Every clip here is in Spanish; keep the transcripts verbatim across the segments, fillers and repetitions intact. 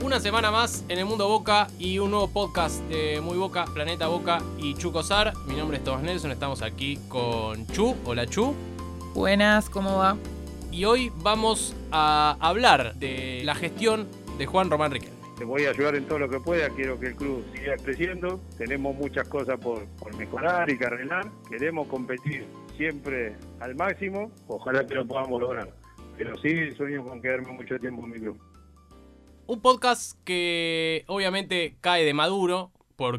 Una semana más en el Mundo Boca y un nuevo podcast de Muy Boca, Planeta Boca y Chu Cosar. Mi nombre es Tomás Nelson, estamos aquí con Chu. Hola Chu. Buenas, ¿cómo va? Y hoy vamos a hablar de la gestión de Juan Román Riquelme. Te voy a ayudar en todo lo que pueda, quiero que el club siga creciendo, tenemos muchas cosas por, por mejorar y que arreglar, queremos competir siempre al máximo, ojalá que lo podamos lograr, pero sí sueño con quedarme mucho tiempo en mi club. Un podcast que obviamente cae de maduro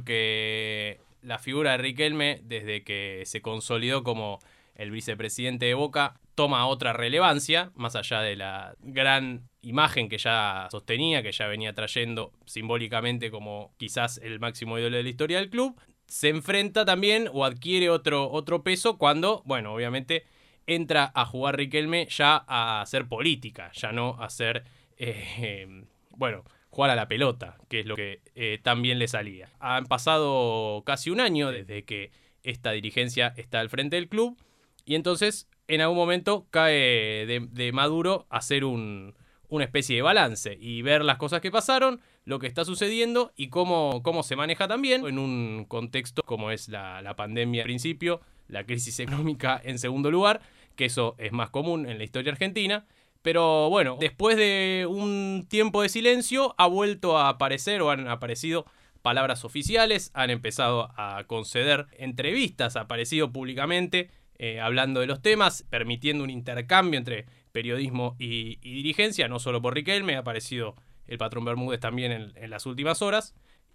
porque la figura de Riquelme, desde que se consolidó como el vicepresidente de Boca, toma otra relevancia, más allá de la gran imagen que ya sostenía, que ya venía trayendo simbólicamente como quizás el máximo ídolo de la historia del club. Se enfrenta también o adquiere otro, otro peso cuando, bueno, obviamente entra a jugar Riquelme ya a hacer política, ya no a hacer, eh, eh, bueno, jugar a la pelota, que es lo que eh, tan bien le salía. Han pasado casi un año desde que esta dirigencia está al frente del club y entonces en algún momento cae de, de maduro hacer un, una especie de balance y ver las cosas que pasaron, lo que está sucediendo y cómo, cómo se maneja también en un contexto como es la, la pandemia al principio, la crisis económica en segundo lugar, que eso es más común en la historia argentina. Pero bueno, después de un tiempo de silencio ha vuelto a aparecer o han aparecido palabras oficiales, han empezado a conceder entrevistas, ha aparecido públicamente eh, hablando de los temas, permitiendo un intercambio entre periodismo y, y dirigencia, no solo por Riquelme, ha aparecido el patrón Bermúdez también en, en las últimas horas.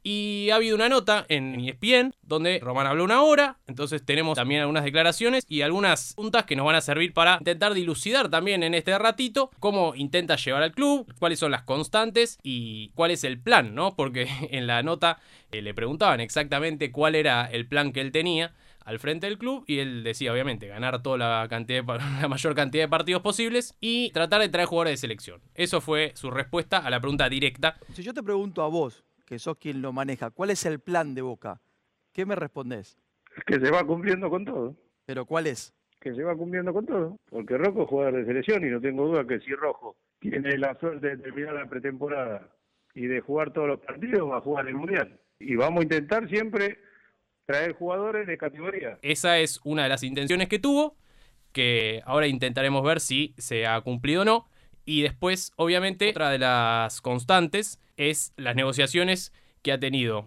Y ha habido una nota en E S P N donde Román habló una hora, entonces tenemos también algunas declaraciones y algunas puntas que nos van a servir para intentar dilucidar también en este ratito cómo intenta llevar al club, cuáles son las constantes y cuál es el plan, ¿no? Porque en la nota eh, le preguntaban exactamente cuál era el plan que él tenía al frente del club y él decía obviamente ganar toda la cantidad de, la mayor cantidad de partidos posibles y tratar de traer jugadores de selección. Eso fue su respuesta a la pregunta directa. Si yo te pregunto a vos, que sos quien lo maneja, ¿cuál es el plan de Boca? ¿Qué me respondés? Que se va cumpliendo con todo. ¿Pero cuál es? Que se va cumpliendo con todo, porque Rocco es jugador de selección y no tengo duda que si Rojo tiene la suerte de terminar la pretemporada y de jugar todos los partidos, va a jugar el Mundial. Y vamos a intentar siempre traer jugadores de categoría. Esa es una de las intenciones que tuvo, que ahora intentaremos ver si se ha cumplido o no. Y después, obviamente, otra de las constantes es las negociaciones que ha tenido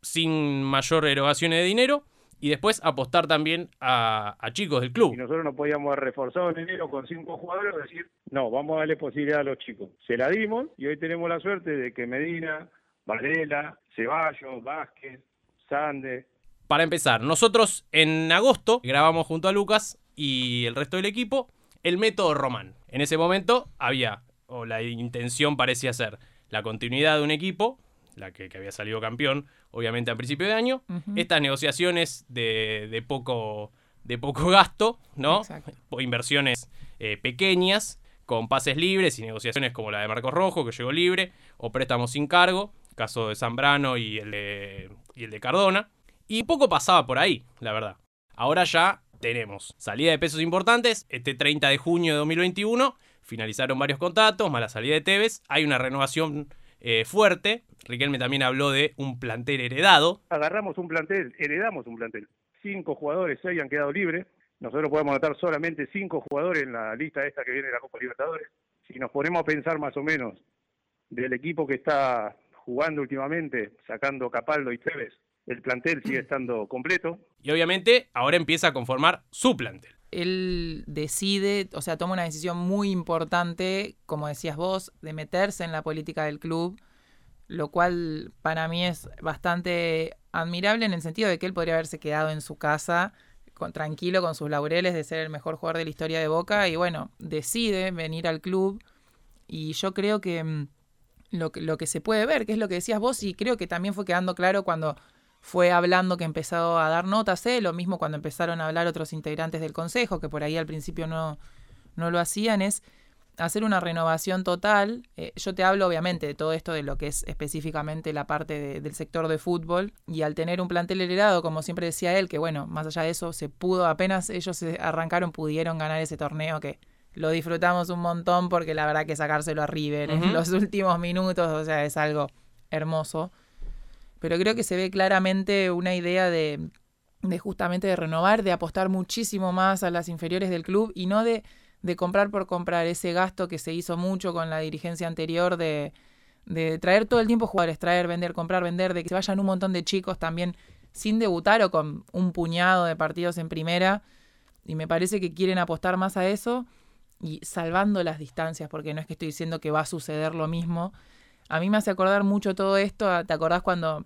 sin mayor erogación de dinero y después apostar también a, a chicos del club. Y nosotros no podíamos haber reforzado en enero con cinco jugadores y decir, no, vamos a darle posibilidad a los chicos. Se la dimos y hoy tenemos la suerte de que Medina, Varela, Ceballos, Vázquez, Sande. Para empezar, nosotros en agosto grabamos junto a Lucas y el resto del equipo el método Román. En ese momento había, o la intención parecía ser, la continuidad de un equipo, la que, que había salido campeón, obviamente a principio de año, uh-huh. Estas negociaciones de, de, poco, de poco gasto, ¿no? Exacto. Inversiones eh, pequeñas, con pases libres y negociaciones como la de Marcos Rojo, que llegó libre, o préstamos sin cargo, caso de Zambrano y el de, y el de Cardona, y poco pasaba por ahí, la verdad. Ahora ya tenemos salida de pesos importantes, este treinta de junio de dos mil veintiuno, finalizaron varios contratos, más la salida de Tevez, hay una renovación eh, fuerte. Riquelme también habló de un plantel heredado. Agarramos un plantel, heredamos un plantel. Cinco jugadores, seis han quedado libres. Nosotros podemos anotar solamente cinco jugadores en la lista esta que viene de la Copa Libertadores. Si nos ponemos a pensar más o menos del equipo que está jugando últimamente, sacando Capaldo y Tevez, el plantel sigue estando completo. Y obviamente ahora empieza a conformar su plantel. Él decide, o sea, toma una decisión muy importante, como decías vos, de meterse en la política del club, lo cual para mí es bastante admirable en el sentido de que él podría haberse quedado en su casa con, tranquilo con sus laureles de ser el mejor jugador de la historia de Boca y bueno, decide venir al club y yo creo que mmm, lo, lo que se puede ver, que es lo que decías vos y creo que también fue quedando claro cuando fue hablando que empezó a dar notas, ¿eh? Lo mismo cuando empezaron a hablar otros integrantes del consejo, que por ahí al principio no, no lo hacían, es hacer una renovación total. Eh, yo te hablo obviamente de todo esto, de lo que es específicamente la parte de, del sector de fútbol, y al tener un plantel heredado, como siempre decía él, que bueno, más allá de eso, se pudo, apenas ellos se arrancaron, pudieron ganar ese torneo que lo disfrutamos un montón porque la verdad que sacárselo a River Uh-huh. en los últimos minutos, o sea, es algo hermoso. Pero creo que se ve claramente una idea de, de justamente de renovar, de apostar muchísimo más a las inferiores del club y no de, de comprar por comprar, ese gasto que se hizo mucho con la dirigencia anterior de, de traer todo el tiempo jugadores, traer, vender, comprar, vender, de que se vayan un montón de chicos también sin debutar o con un puñado de partidos en primera. Y me parece que quieren apostar más a eso y salvando las distancias, porque no es que estoy diciendo que va a suceder lo mismo. A mí me hace acordar mucho todo esto. ¿Te acordás cuando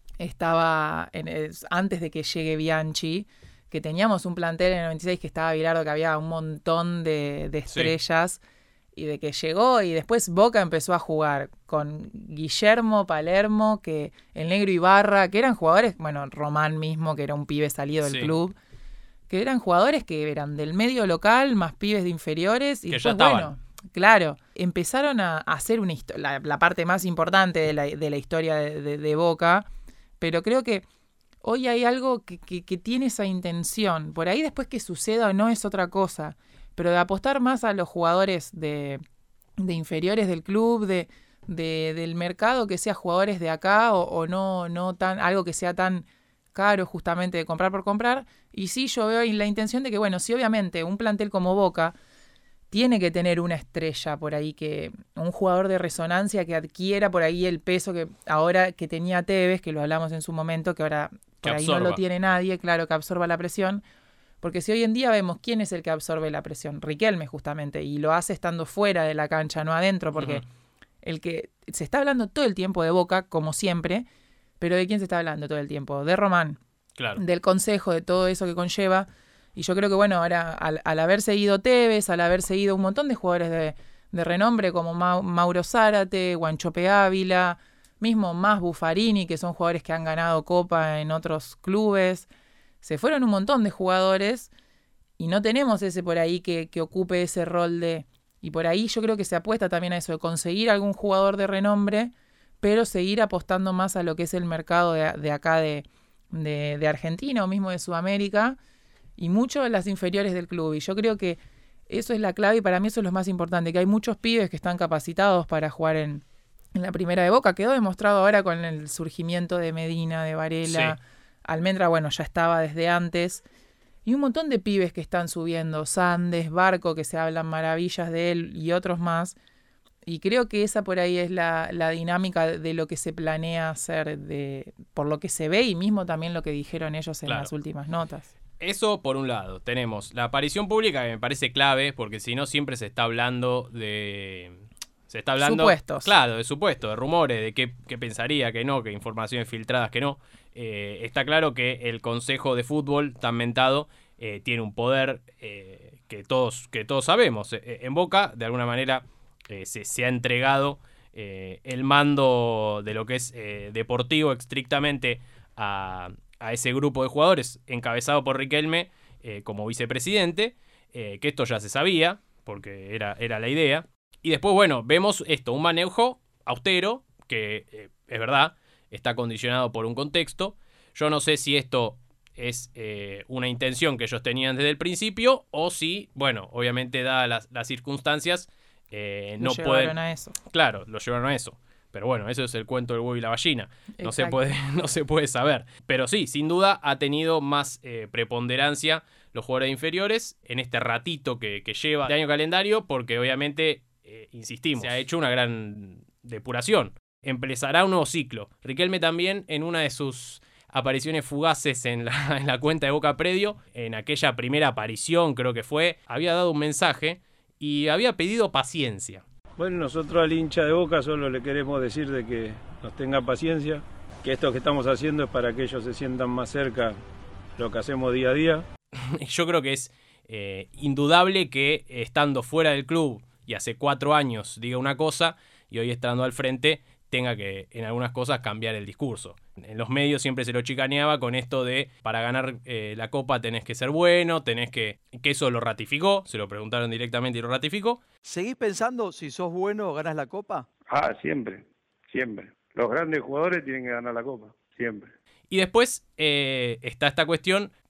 estaba, en el, antes de que llegue Bianchi, que teníamos un plantel en el noventa y seis que estaba Bilardo, que había un montón de, de estrellas, sí, y de que llegó y después Boca empezó a jugar con Guillermo, Palermo, que el Negro Ibarra, que eran jugadores, bueno, Román mismo, que era un pibe salido del sí. club, que eran jugadores que eran del medio local, más pibes de inferiores, y que después, ya estaban. Bueno, claro, empezaron a hacer una la, la parte más importante de la, de la historia de, de, de Boca, pero creo que hoy hay algo que, que, que tiene esa intención. Por ahí después que suceda o no es otra cosa, pero de apostar más a los jugadores de, de inferiores del club, de, de, del mercado, que sea jugadores de acá o, o no, no tan algo que sea tan caro justamente de comprar por comprar. Y sí, yo veo la intención de que, bueno, sí, obviamente, un plantel como Boca tiene que tener una estrella por ahí, que un jugador de resonancia que adquiera por ahí el peso que ahora que tenía Tevez, que lo hablamos en su momento, que ahora por ahí no lo tiene nadie, claro, que absorba la presión. Porque si hoy en día vemos quién es el que absorbe la presión, Riquelme justamente, y lo hace estando fuera de la cancha, no adentro, porque uh-huh. el que se está hablando todo el tiempo de Boca, como siempre, pero ¿de quién se está hablando todo el tiempo? De Román, claro. Del consejo, de todo eso que conlleva. Y yo creo que, bueno, ahora al, al haber seguido Tevez, al haber seguido un montón de jugadores de, de renombre como Ma- Mauro Zárate, Guanchope Ávila, mismo más Buffarini, que son jugadores que han ganado Copa en otros clubes, se fueron un montón de jugadores y no tenemos ese por ahí que, que ocupe ese rol de... Y por ahí yo creo que se apuesta también a eso, de conseguir algún jugador de renombre, pero seguir apostando más a lo que es el mercado de, de acá de, de, de Argentina o mismo de Sudamérica, y mucho en las inferiores del club. Y yo creo que eso es la clave y para mí eso es lo más importante, que hay muchos pibes que están capacitados para jugar en, en la primera de Boca. Quedó demostrado ahora con el surgimiento de Medina, de Varela... Sí. Almendra, bueno, ya estaba desde antes. Y un montón de pibes que están subiendo. Sandes, Barco, que se hablan maravillas de él y otros más. Y creo que esa por ahí es la, la dinámica de lo que se planea hacer, de, por lo que se ve y mismo también lo que dijeron ellos en claro. las últimas notas. Eso por un lado. Tenemos la aparición pública, que me parece clave, porque si no siempre se está hablando de... Se está hablando... Supuestos. Claro, de supuestos, de rumores, de qué, qué pensaría, que no, que informaciones filtradas, que no. Eh, está claro que el Consejo de Fútbol, tan mentado, eh, tiene un poder eh, que, todos, que todos sabemos. Eh, en Boca, de alguna manera, eh, se, se ha entregado eh, el mando de lo que es eh, deportivo estrictamente a, a ese grupo de jugadores, encabezado por Riquelme eh, como vicepresidente, eh, que esto ya se sabía, porque era, era la idea. Y después, bueno, vemos esto, un manejo austero, que eh, es verdad, está condicionado por un contexto. Yo no sé si esto es eh, una intención que ellos tenían desde el principio o si, bueno, obviamente dadas las, las circunstancias, eh, no lo llevaron pueden... a eso. Claro, lo llevaron a eso. Pero bueno, eso es el cuento del huevo y la gallina. No se, Exacto. puede, no se puede saber. Pero sí, sin duda ha tenido más eh, preponderancia los jugadores inferiores en este ratito que, que lleva de año calendario, porque obviamente... Eh, insistimos, se ha hecho una gran depuración. Empezará un nuevo ciclo. Riquelme también, en una de sus apariciones fugaces en la, en la cuenta de Boca Predio, en aquella primera aparición creo que fue, había dado un mensaje y había pedido paciencia. Bueno, nosotros al hincha de Boca solo le queremos decir de que nos tenga paciencia, que esto que estamos haciendo es para que ellos se sientan más cerca de lo que hacemos día a día. Yo creo que es eh, indudable que estando fuera del club y hace cuatro años diga una cosa y hoy estando al frente tenga que en algunas cosas cambiar el discurso. En los medios siempre se lo chicaneaba con esto de para ganar eh, la Copa tenés que ser bueno, tenés que... que eso lo ratificó, se lo preguntaron directamente y lo ratificó. ¿Seguís pensando si sos bueno ganás la Copa? Ah, siempre, siempre. Los grandes jugadores tienen que ganar la Copa, siempre. Y después eh, está esta cuestión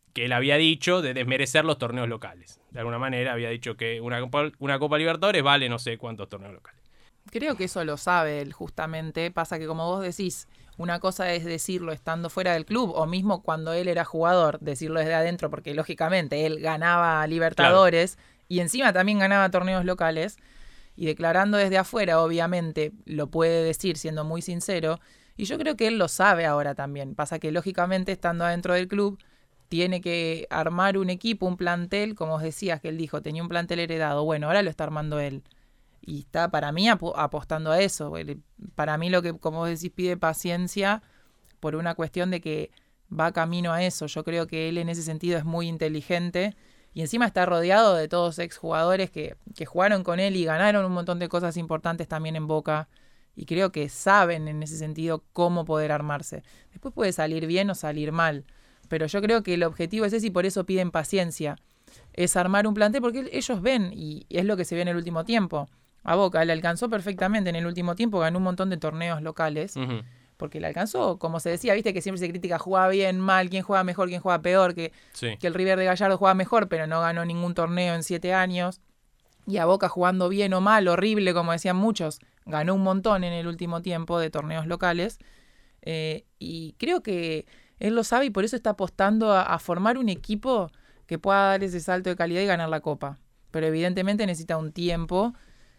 que él había dicho de desmerecer los torneos locales. De alguna manera había dicho que una Copa, una Copa Libertadores vale no sé cuántos torneos locales. Creo que eso lo sabe él, justamente. Pasa que, como vos decís, una cosa es decirlo estando fuera del club, o mismo cuando él era jugador, decirlo desde adentro, porque lógicamente él ganaba Libertadores, claro, y encima también ganaba torneos locales, y declarando desde afuera, obviamente, lo puede decir siendo muy sincero, y yo creo que él lo sabe ahora también. Pasa que, lógicamente, estando adentro del club, tiene que armar un equipo, un plantel, como vos decías, que él dijo, tenía un plantel heredado. Bueno, ahora lo está armando él. Y está, para mí, ap- apostando a eso. Para mí, lo que, como vos decís, pide paciencia por una cuestión de que va camino a eso. Yo creo que él en ese sentido es muy inteligente y encima está rodeado de todos exjugadores que, que jugaron con él y ganaron un montón de cosas importantes también en Boca. Y creo que saben en ese sentido cómo poder armarse. Después puede salir bien o salir mal. Pero yo creo que el objetivo es ese y por eso piden paciencia. Es armar un plantel porque ellos ven, y es lo que se ve en el último tiempo. A Boca le alcanzó perfectamente en el último tiempo, ganó un montón de torneos locales, uh-huh. porque le alcanzó, como se decía, viste que siempre se critica, juega bien, mal, quién juega mejor, quién juega peor, que, sí. que el River de Gallardo juega mejor, pero no ganó ningún torneo en siete años. Y a Boca jugando bien o mal, horrible, como decían muchos, ganó un montón en el último tiempo de torneos locales. Eh, y creo que él lo sabe y por eso está apostando a, a formar un equipo que pueda dar ese salto de calidad y ganar la Copa. Pero evidentemente necesita un tiempo.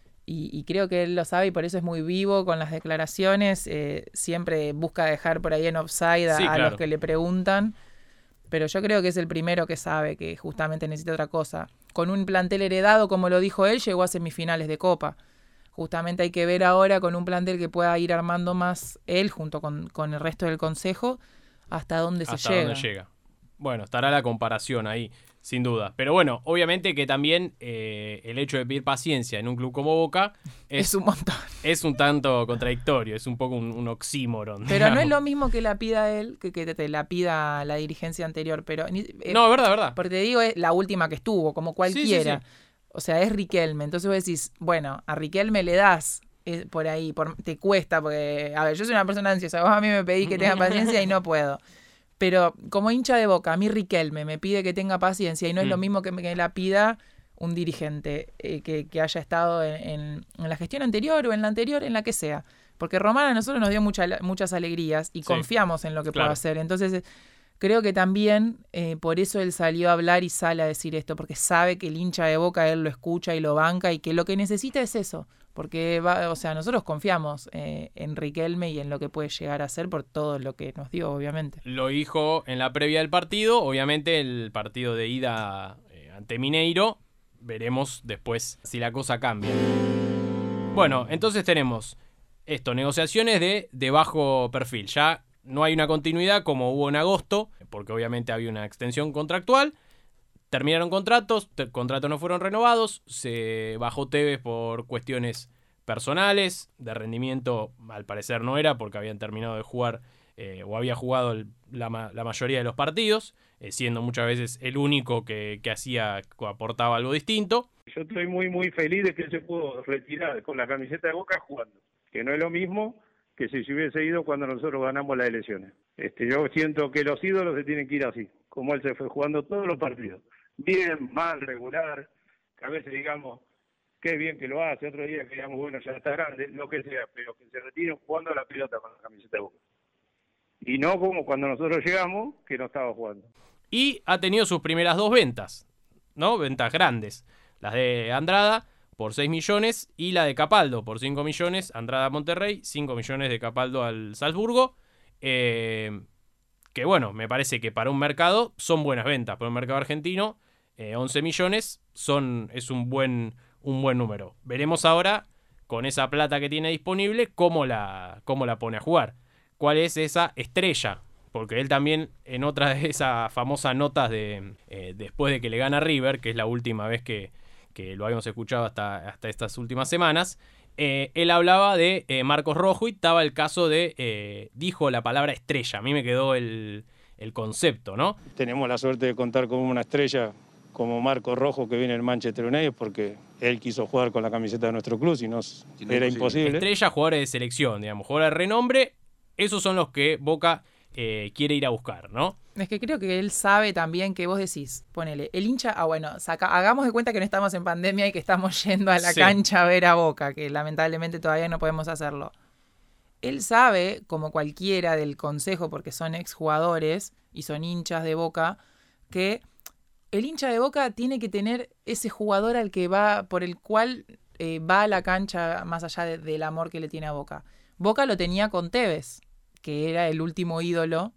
Y, y creo que él lo sabe y por eso es muy vivo con las declaraciones. Eh, siempre busca dejar por ahí en offside a, sí, claro. a los que le preguntan. Pero yo creo que es el primero que sabe que justamente necesita otra cosa. Con un plantel heredado, como lo dijo él, llegó a semifinales de Copa. Justamente hay que ver ahora con un plantel que pueda ir armando más él junto con, con el resto del consejo hasta dónde se hasta llega. Dónde llega. Bueno, estará la comparación ahí. Sin duda. Pero bueno, obviamente que también eh, el hecho de pedir paciencia en un club como Boca es, es un montón. Es un tanto contradictorio, es un poco un, un oxímoron. Pero digamos. No es lo mismo que la pida él que que te la pida la dirigencia anterior. Pero eh, No, es verdad, es verdad. Porque te digo, es la última que estuvo, como cualquiera. Sí, sí, sí. O sea, es Riquelme. Entonces vos decís, bueno, a Riquelme le das eh, por ahí, por, te cuesta, porque, a ver, yo soy una persona ansiosa. Vos a mí me pedís que tenga paciencia y no puedo. Pero como hincha de Boca, a mí Riquelme me pide que tenga paciencia y no es mm. lo mismo que me que la pida un dirigente eh, que, que haya estado en, en, en la gestión anterior o en la anterior, en la que sea. Porque Román a nosotros nos dio mucha, muchas alegrías y sí, confiamos en lo que claro. pueda hacer. Entonces, creo que también eh, por eso él salió a hablar y sale a decir esto, porque sabe que el hincha de Boca él lo escucha y lo banca y que lo que necesita es eso. Porque, va, o sea, nosotros confiamos eh, en Riquelme y en lo que puede llegar a hacer por todo lo que nos dio, obviamente. Lo dijo en la previa del partido. Obviamente el partido de ida eh, ante Mineiro. Veremos después si la cosa cambia. Bueno, entonces tenemos esto, negociaciones de, de bajo perfil. Ya no hay una continuidad como hubo en agosto, porque obviamente había una extensión contractual. Terminaron contratos, te, contratos no fueron renovados, se bajó Tevez por cuestiones personales, de rendimiento al parecer no era porque habían terminado de jugar eh, o había jugado el, la, la mayoría de los partidos, eh, siendo muchas veces el único que, que hacía, aportaba algo distinto. Yo estoy muy muy feliz de que él se pudo retirar con la camiseta de Boca jugando, que no es lo mismo que si se hubiese ido cuando nosotros ganamos las elecciones. Este, yo siento que los ídolos se tienen que ir así, como él se fue jugando todos los partidos. Bien, mal, regular, que a veces digamos, qué bien que lo hace, otro día que digamos, bueno, ya está grande, lo que sea, pero que se retiren jugando a la pelota con la camiseta de Boca. Y no como cuando nosotros llegamos, que no estaba jugando. Y ha tenido sus primeras dos ventas, ¿no? Ventas grandes. Las de Andrada por seis millones y la de Capaldo por cinco millones. Andrada a Monterrey, cinco millones de Capaldo al Salzburgo. Eh, que bueno, me parece que para un mercado son buenas ventas. Para un mercado argentino, eh, once millones son, es un buen, un buen número. Veremos ahora, con esa plata que tiene disponible, cómo la, cómo la pone a jugar. ¿Cuál es esa estrella? Porque él también, en otra de esas famosas notas de eh, después de que le gana River, que es la última vez que, que lo habíamos escuchado hasta, hasta estas últimas semanas, eh, él hablaba de eh, Marcos Rojo y estaba el caso de, eh, dijo la palabra estrella. A mí me quedó el, el concepto, ¿no? Tenemos la suerte de contar con una estrella como Marcos Rojo que viene en Manchester United porque él quiso jugar con la camiseta de nuestro club, si no era imposible. Estrella, jugadores de selección, digamos, jugadores de renombre. Esos son los que Boca eh, quiere ir a buscar, ¿no? Es que creo que él sabe también que vos decís, ponele, el hincha, ah bueno, saca, hagamos de cuenta que no estamos en pandemia y que estamos yendo a la Sí. cancha a ver a Boca, que lamentablemente todavía no podemos hacerlo. Él sabe, como cualquiera del consejo, porque son exjugadores y son hinchas de Boca, que el hincha de Boca tiene que tener ese jugador al que va, por el cual eh, va a la cancha más allá de, del amor que le tiene a Boca. Boca lo tenía con Tevez, que era el último ídolo.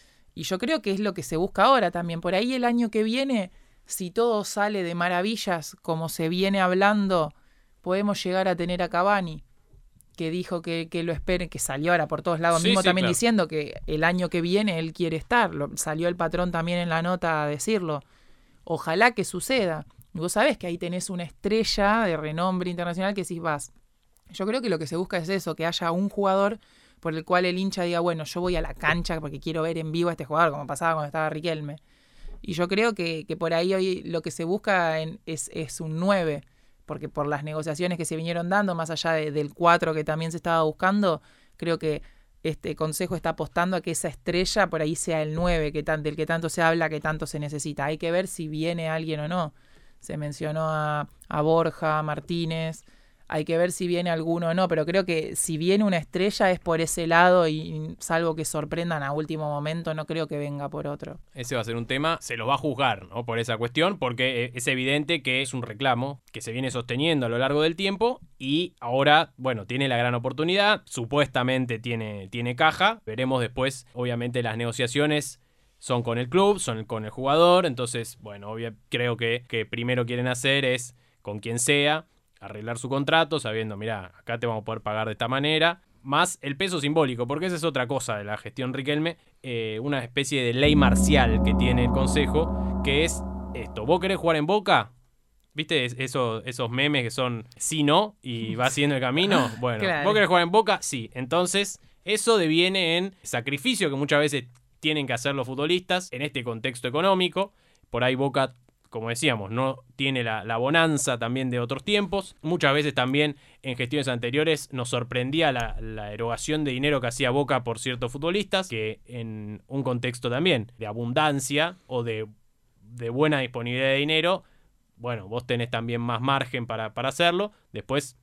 Y yo creo que es lo que se busca ahora también. Por ahí el año que viene, si todo sale de maravillas, como se viene hablando, podemos llegar a tener a Cavani, que dijo que, que lo esperen, que salió ahora por todos lados, Sí, mismo sí, también claro. diciendo que el año que viene él quiere estar. Lo, salió el patrón también en la nota a decirlo. Ojalá que suceda. Y vos sabés que ahí tenés una estrella de renombre internacional que decís vas. Yo creo que lo que se busca es eso, que haya un jugador por el cual el hincha diga, bueno, yo voy a la cancha porque quiero ver en vivo a este jugador, como pasaba cuando estaba Riquelme. Y yo creo que, que por ahí hoy lo que se busca en, es, es un nueve, porque por las negociaciones que se vinieron dando, más allá de, del cuatro que también se estaba buscando, creo que este consejo está apostando a que esa estrella por ahí sea el nueve, que tan, del que tanto se habla, que tanto se necesita. Hay que ver si viene alguien o no. Se mencionó a, a Borja, a Martínez. Hay que ver si viene alguno o no, pero creo que si viene una estrella es por ese lado y salvo que sorprendan a último momento, no creo que venga por otro. Ese va a ser un tema, se lo va a juzgar, ¿no? Por esa cuestión, porque es evidente que es un reclamo que se viene sosteniendo a lo largo del tiempo y ahora, bueno, tiene la gran oportunidad, supuestamente tiene, tiene caja, veremos después, obviamente las negociaciones son con el club, son con el jugador, entonces, bueno, obvio, creo que, que primero quieren hacer es con quien sea, arreglar su contrato sabiendo, mirá, acá te vamos a poder pagar de esta manera, más el peso simbólico, porque esa es otra cosa de la gestión Riquelme, eh, una especie de ley marcial que tiene el consejo, que es esto, ¿vos querés jugar en Boca? ¿Viste eso, esos memes que son sí, no, y va haciendo el camino? Bueno, Claro. ¿vos querés jugar en Boca? Sí, entonces eso deviene en sacrificio que muchas veces tienen que hacer los futbolistas en este contexto económico, por ahí Boca, como decíamos, no tiene la, la bonanza también de otros tiempos. Muchas veces también en gestiones anteriores nos sorprendía la, la erogación de dinero que hacía Boca por ciertos futbolistas, que en un contexto también de abundancia o de, de buena disponibilidad de dinero, bueno, vos tenés también más margen para, para hacerlo. Después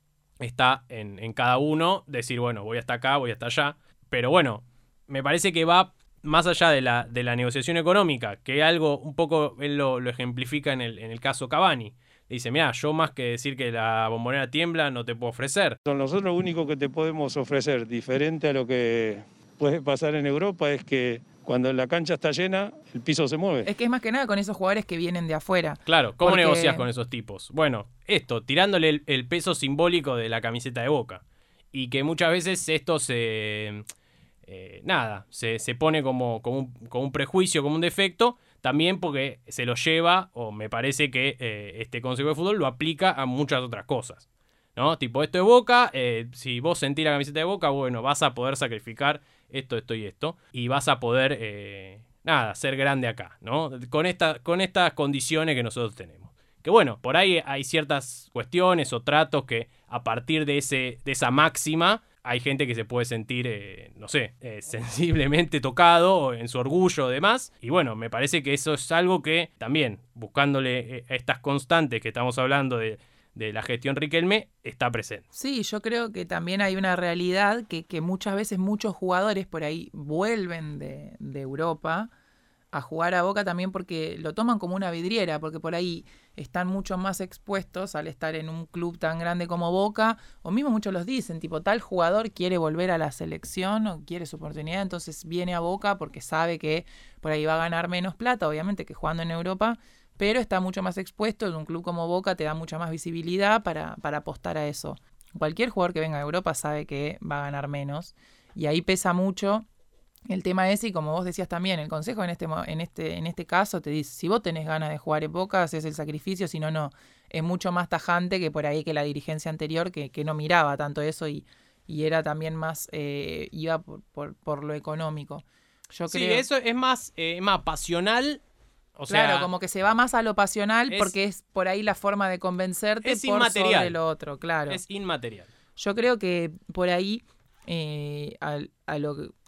está en, en cada uno decir, bueno, voy hasta acá, voy hasta allá. Pero bueno, me parece que va más allá de la, de la negociación económica, que algo un poco él lo, lo ejemplifica en el, en el caso Cavani. Dice, mira, yo más que decir que la Bombonera tiembla no te puedo ofrecer. Nosotros lo único que te podemos ofrecer, diferente a lo que puede pasar en Europa, es que cuando la cancha está llena, el piso se mueve. Es que es más que nada con esos jugadores que vienen de afuera. Claro, ¿cómo Porque- negocias con esos tipos? Bueno, esto, tirándole el, el peso simbólico de la camiseta de Boca. Y que muchas veces esto se... Eh, nada, se, se pone como, como, un, como un prejuicio, como un defecto, también porque se lo lleva, o me parece que eh, este Consejo de Fútbol lo aplica a muchas otras cosas, ¿no? Tipo, esto es Boca, eh, si vos sentís la camiseta de Boca, bueno, vas a poder sacrificar esto, esto y esto, y vas a poder, eh, nada, ser grande acá, ¿no? Con, esta, con estas condiciones que nosotros tenemos. Que bueno, por ahí hay ciertas cuestiones o tratos que a partir de, ese, de esa máxima hay gente que se puede sentir, eh, no sé, eh, sensiblemente tocado en su orgullo o demás. Y bueno, me parece que eso es algo que también, buscándole eh, estas constantes que estamos hablando de, de la gestión Riquelme, está presente. Sí, yo creo que también hay una realidad que, que muchas veces muchos jugadores por ahí vuelven de, de Europa a jugar a Boca también porque lo toman como una vidriera, porque por ahí están mucho más expuestos al estar en un club tan grande como Boca, o mismo muchos los dicen, tipo tal jugador quiere volver a la selección o quiere su oportunidad, entonces viene a Boca porque sabe que por ahí va a ganar menos plata, obviamente que jugando en Europa, pero está mucho más expuesto, en un club como Boca te da mucha más visibilidad para, para apostar a eso. Cualquier jugador que venga de Europa sabe que va a ganar menos, y ahí pesa mucho el tema ese, y como vos decías también, el consejo en este, en este, en este caso te dice, si vos tenés ganas de jugar en Boca, haces el sacrificio, si no, no. Es mucho más tajante que por ahí que la dirigencia anterior, que, que no miraba tanto eso y, y era también más, eh, iba por, por, por lo económico. Yo Sí, creo, eso es más, eh, más pasional. O claro, sea, como que se va más a lo pasional es- porque es por ahí la forma de convencerte es por inmaterial. sobre lo otro, claro. es inmaterial. Yo creo que por ahí, eh, a, a lo que,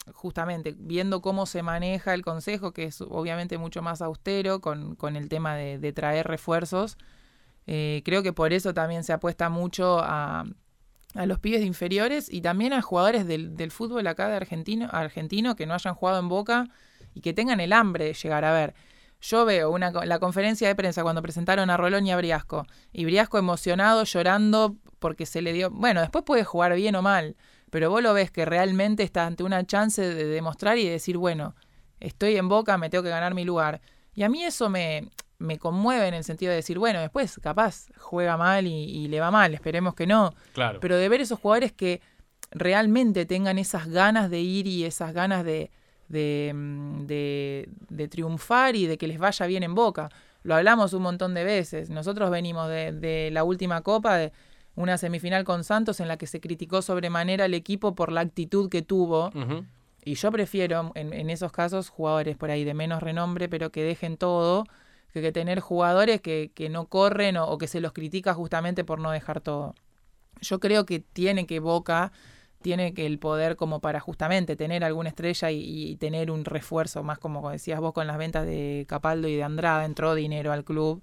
justamente viendo cómo se maneja el consejo, que es obviamente mucho más austero con, con el tema de, de traer refuerzos, eh, creo que por eso también se apuesta mucho a, a los pibes de inferiores y también a jugadores del, del fútbol acá de argentino, argentino que no hayan jugado en Boca y que tengan el hambre de llegar a ver. Yo veo una, la conferencia de prensa cuando presentaron a Rolón y a Briasco, y Briasco emocionado, llorando porque se le dio... Bueno, después puede jugar bien o mal, pero vos lo ves que realmente está ante una chance de demostrar y de decir, bueno, estoy en Boca, me tengo que ganar mi lugar. Y a mí eso me, me conmueve en el sentido de decir, bueno, después capaz juega mal y, y le va mal, esperemos que no. Claro. Pero de ver esos jugadores que realmente tengan esas ganas de ir y esas ganas de... De, de, de triunfar y de que les vaya bien en Boca. Lo hablamos un montón de veces. Nosotros venimos de, de la última Copa, de una semifinal con Santos en la que se criticó sobremanera al equipo por la actitud que tuvo. Uh-huh. Y yo prefiero, en, en esos casos, jugadores por ahí de menos renombre, pero que dejen todo, que, que tener jugadores que, que no corren o, o que se los critica justamente por no dejar todo. Yo creo que tiene que Boca... tiene que el poder como para justamente tener alguna estrella y, y tener un refuerzo, más como decías vos con las ventas de Capaldo y de Andrada, entró dinero al club,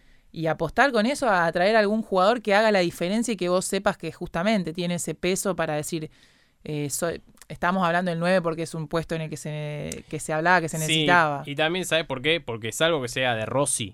y apostar con eso a traer algún jugador que haga la diferencia y que vos sepas que justamente tiene ese peso para decir, eh, soy, estamos hablando del nueve porque es un puesto en el que se, que se hablaba, que se necesitaba. Sí, y también, ¿sabes por qué? Porque salvo que sea de Rossi,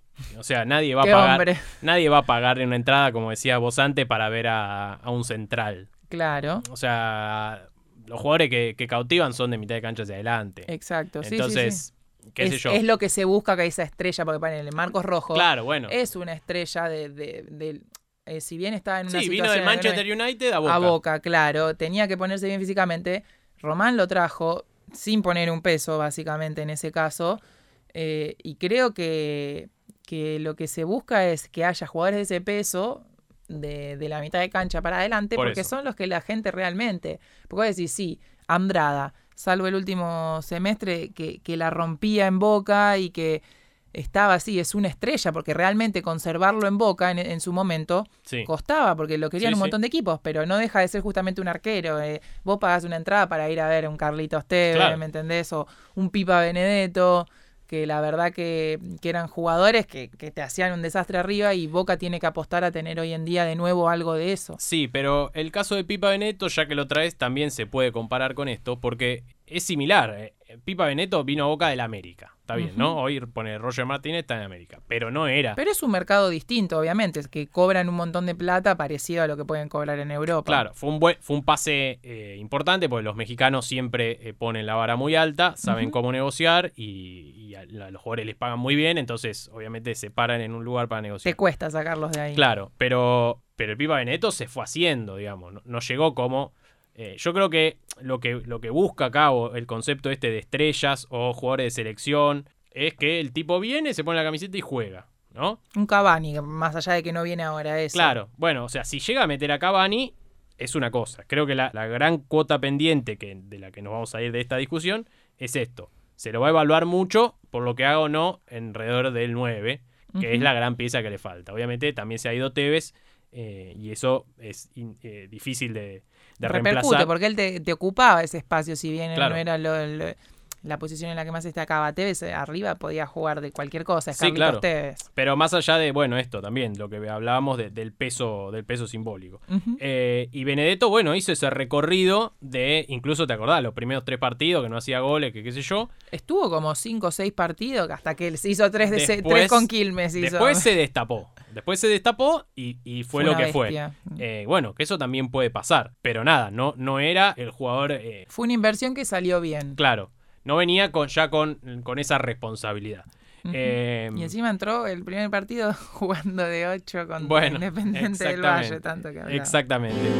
o sea, nadie va a ¡Qué pagar hombre! nadie va a pagarle una entrada, como decías vos antes, para ver a, a un central. Claro. O sea, los jugadores que, que cautivan son de mitad de cancha hacia adelante. Exacto, sí, Entonces, sí, sí. qué es, sé yo. es lo que se busca, que esa estrella, porque ponele, Marcos Rojo Claro, bueno. es una estrella de... de, de eh, si bien está en una Sí, situación... vino del en la que no Manchester United a Boca. A Boca, claro. Tenía que ponerse bien físicamente. Román lo trajo sin poner un peso, básicamente, en ese caso. Eh, y creo que, que lo que se busca es que haya jugadores de ese peso... De, de la mitad de cancha para adelante, Por porque eso. son los que la gente realmente... Porque vos decís, sí, Andrada, salvo el último semestre que, que la rompía en Boca y que estaba así, es una estrella, porque realmente conservarlo en Boca en, en su momento Sí. costaba, porque lo querían Sí, un sí. montón de equipos, pero no deja de ser justamente un arquero. Eh, vos pagás una entrada para ir a ver un Carlitos Tevez, Claro. ¿me entendés? O un Pipa Benedetto, que la verdad que, que eran jugadores que, que te hacían un desastre arriba, y Boca tiene que apostar a tener hoy en día de nuevo algo de eso. Sí, pero el caso de Pipa Benedetto, ya que lo traes, también se puede comparar con esto, porque es similar. Eh, Pipa Benedetto vino a Boca del América, está bien, Ujú. ¿no? Hoy pone Roger Martínez, está en América, pero no era. Pero es un mercado distinto, obviamente, es que cobran un montón de plata parecido a lo que pueden cobrar en Europa. Claro, fue un buen, fue un pase eh, importante, porque los mexicanos siempre eh, ponen la vara muy alta, saben Ujú. cómo negociar y, y a, a los jugadores les pagan muy bien, entonces obviamente se paran en un lugar para negociar. Te cuesta sacarlos de ahí. Claro, pero, pero el Pipa Benedetto se fue haciendo, digamos, no, no llegó como... Eh, yo creo que lo, que lo que busca acá, o el concepto este de estrellas o jugadores de selección, es que el tipo viene, se pone la camiseta y juega, ¿no? Un Cavani, más allá de que no viene ahora eso. Claro, bueno, o sea, si llega a meter a Cavani, es una cosa. Creo que la, la gran cuota pendiente que, de la que nos vamos a ir de esta discusión es esto. Se lo va a evaluar mucho por lo que haga o no alrededor del nueve, que Ujú. es la gran pieza que le falta. Obviamente también se ha ido Tevez, eh, y eso es in- eh, difícil de, de Repercute, reemplazar. porque él te, te ocupaba ese espacio, si bien Claro. no era lo- lo- la posición en la que más destacaba Tevez, eh, arriba podía jugar de cualquier cosa, es Sí, Carlitos claro. Tevez. Pero más allá de, bueno, esto también, lo que hablábamos de- del peso del peso simbólico. Ujú. Eh, y Benedetto, bueno, hizo ese recorrido de, incluso te acordás, los primeros tres partidos que no hacía goles, que qué sé yo. Estuvo como cinco o seis partidos hasta que él se hizo tres, de se- Después- tres con Quilmes. Hizo. Después se destapó. Después se destapó y, y fue, lo una que fue. bestia. Eh, bueno, que eso también puede pasar. Pero nada, no, no era el jugador, eh, Fue una inversión que salió bien. claro. No venía con, ya con, con esa responsabilidad. Ujú. Eh, Y encima entró el primer partido jugando de ocho contra Bueno, Independiente del exactamente, Valle, tanto que hablaba. Exactamente.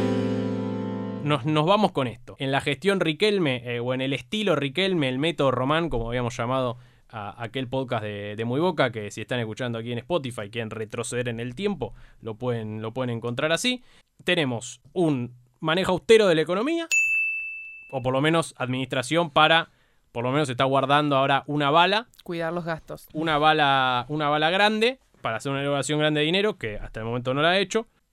Nos, nos vamos con esto. En la gestión Riquelme, eh, o en el estilo Riquelme, el método Román, como habíamos llamado a aquel podcast de, de Muy Boca, que si están escuchando aquí en Spotify y quieren retroceder en el tiempo, lo pueden, lo pueden encontrar así. Tenemos un manejo austero de la economía, o por lo menos administración para, por lo menos se está guardando ahora una bala, Cuidar los gastos. una bala, una bala grande, para hacer una erogación grande de dinero, que hasta el momento no la ha hecho.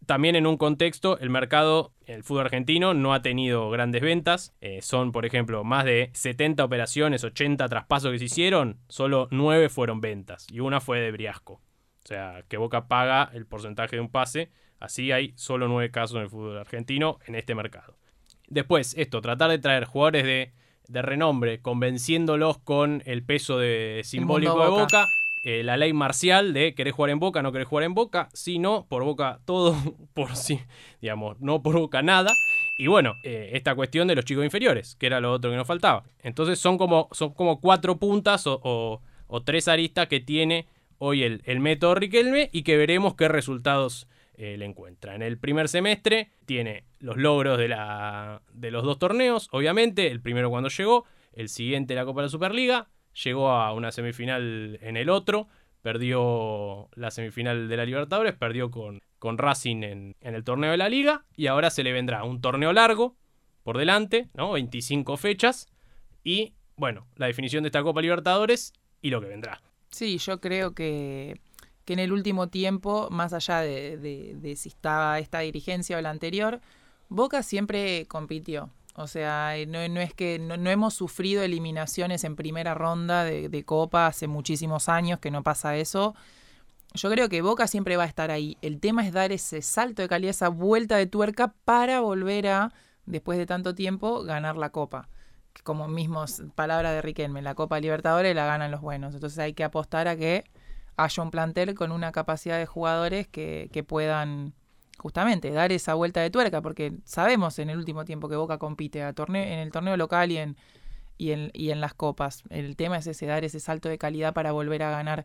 también en un contexto, el mercado, el fútbol argentino no ha tenido grandes ventas. Eh, son, por ejemplo, más de setenta operaciones, ochenta traspasos que se hicieron, solo nueve fueron ventas y una fue de Briasco. O sea, que Boca paga el porcentaje de un pase. Así hay solo nueve casos en el fútbol argentino en este mercado. Después, esto, tratar de traer jugadores de, de renombre, convenciéndolos con el peso de, simbólico de Boca. Boca. Eh, la ley marcial de querés jugar en Boca, no querés jugar en Boca. Si no, por Boca todo, por sí, digamos, no por Boca nada. Y bueno, eh, esta cuestión de los chicos inferiores, que era lo otro que nos faltaba. Entonces son como, son como cuatro puntas o, o, o tres aristas que tiene hoy el, el método Riquelme y que veremos qué resultados eh, le encuentra. En el primer semestre tiene los logros de, la, de los dos torneos, obviamente, el primero cuando llegó, el siguiente la Copa de la Superliga, llegó a una semifinal en el otro, perdió la semifinal de la Libertadores, perdió con, con Racing en, en el torneo de la Liga y ahora se le vendrá un torneo largo por delante, ¿no? veinticinco fechas y, bueno, la definición de esta Copa Libertadores y lo que vendrá. Sí, yo creo que, que en el último tiempo, más allá de, de, de si estaba esta dirigencia o la anterior, Boca siempre compitió. O sea, no, no es que no, no hemos sufrido eliminaciones en primera ronda de, de Copa hace muchísimos años que no pasa eso. Yo creo que Boca siempre va a estar ahí. El tema es dar ese salto de calidad, esa vuelta de tuerca para volver a, después de tanto tiempo, ganar la Copa. Como mismo palabra de Riquelme, la Copa Libertadores la ganan los buenos. Entonces hay que apostar a que haya un plantel con una capacidad de jugadores que, que puedan justamente dar esa vuelta de tuerca, porque sabemos en el último tiempo que Boca compite a torneo, en el torneo local y en, y, en, y en las copas. El tema es ese, dar ese salto de calidad para volver a ganar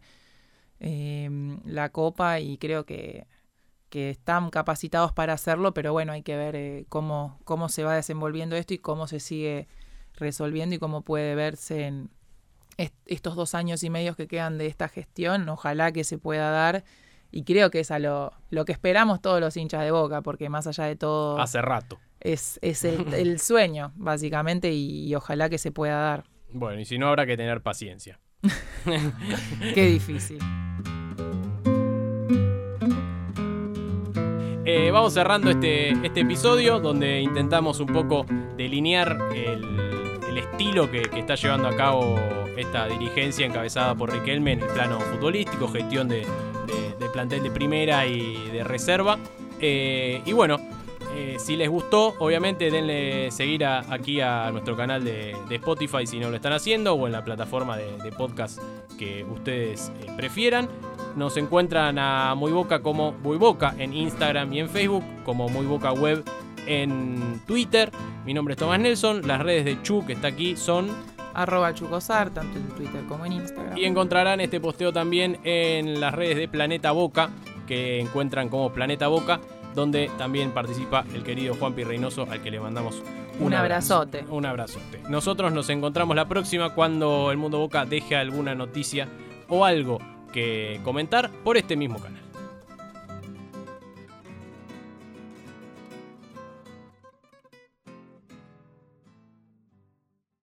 eh, la Copa y creo que, que están capacitados para hacerlo, pero bueno, hay que ver eh, cómo, cómo se va desenvolviendo esto y cómo se sigue resolviendo y cómo puede verse en est- estos dos años y medio que quedan de esta gestión. Ojalá que se pueda dar y creo que es a lo, lo que esperamos todos los hinchas de Boca, porque más allá de todo hace rato es, es el, el sueño básicamente y, y ojalá que se pueda dar. Bueno, y si no habrá que tener paciencia. Qué difícil. Eh, vamos cerrando este, este episodio donde intentamos un poco delinear el, el estilo que, que está llevando a cabo esta dirigencia encabezada por Riquelme en el plano futbolístico, gestión de, de, de plantel de primera y de reserva. Eh, y bueno, eh, si les gustó, obviamente denle seguir a, aquí a nuestro canal de, de Spotify si no lo están haciendo, o en la plataforma de, de podcast que ustedes eh, prefieran. Nos encuentran a Muy Boca como Muy Boca en Instagram y en Facebook, como Muy Boca Web en Twitter. Mi nombre es Tomás Nelson. Las redes de Chu, que está aquí, son arroba Chucosar, tanto en Twitter como en Instagram. Y encontrarán este posteo también en las redes de Planeta Boca, que encuentran como Planeta Boca, donde también participa el querido Juanpi Reynoso, al que le mandamos un, un abrazo, abrazote. Un abrazote. Nosotros nos encontramos la próxima cuando el Mundo Boca deje alguna noticia o algo que comentar por este mismo canal.